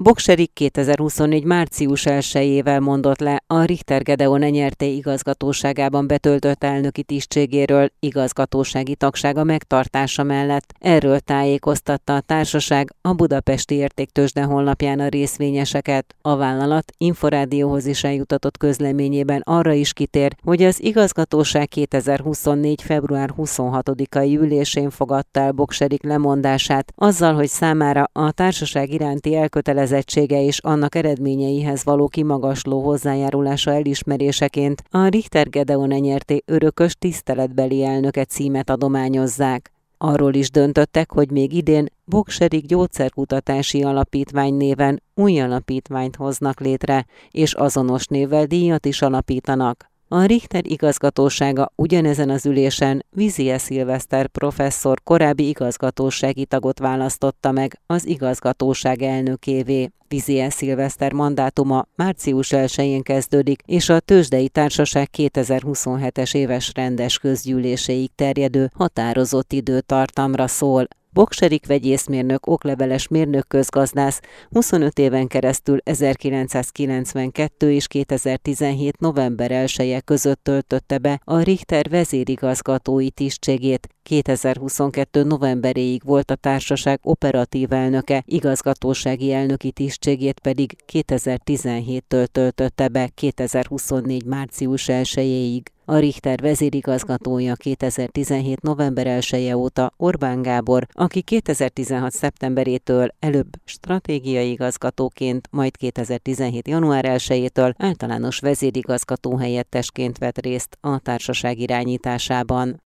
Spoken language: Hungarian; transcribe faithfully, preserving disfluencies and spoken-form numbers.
Bokserik kétezer-huszonnégy. március elsejével mondott le a Richter Gedeon Enyerté igazgatóságában betöltött elnöki tisztségéről igazgatósági tagsága megtartása mellett. Erről tájékoztatta a társaság a Budapesti Értéktőzsde honlapján a részvényeseket. A vállalat Inforádióhoz is eljutatott közleményében arra is kitér, hogy az igazgatóság kétezer-huszonnégy. február huszonhatodikai ülésén fogadta el Bokserik lemondását, azzal, hogy számára a társaság iránti elkötelezettsége és annak eredményeihez való kimagasló hozzájárulása elismeréseként a Richter Gedeon Enyerté örökös tiszteletbeli elnöke címet adományozzák. Arról is döntöttek, hogy még idén Bokserik Gyógyszerkutatási Alapítvány néven új alapítványt hoznak létre, és azonos névvel díjat is alapítanak. A Richter igazgatósága ugyanezen az ülésen Vizie Szilveszter professzor korábbi igazgatósági tagot választotta meg az igazgatóság elnökévé. Vizie Szilveszter mandátuma március elsején kezdődik, és a tőzsdei társaság kétezer-huszonhetes éves rendes közgyűléséig terjedő határozott időtartamra szól. Bokserik vegyészmérnök, okleveles mérnök közgazdász huszonöt éven keresztül ezerkilencszázkilencvenkettő és kétezer-tizenhét. november elseje között töltötte be a Richter vezérigazgatói tisztségét. kétezer-huszonkettő. novemberéig volt a társaság operatív elnöke, igazgatósági elnöki tisztségét pedig kétezer-tizenhéttől töltötte be kétezer-huszonnégy. március elsejéig. A Richter vezérigazgatója kétezer-tizenhét. november elseje óta Orbán Gábor, aki kétezer-tizenhat. szeptemberétől előbb stratégiai igazgatóként, majd kétezer-tizenhét. január elsejétől általános vezérigazgató helyettesként vett részt a társaság irányításában.